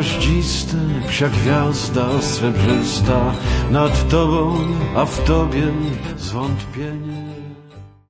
gwiaździste, psia gwiazda srebrzysta nad tobą, a w tobie zwątpienie.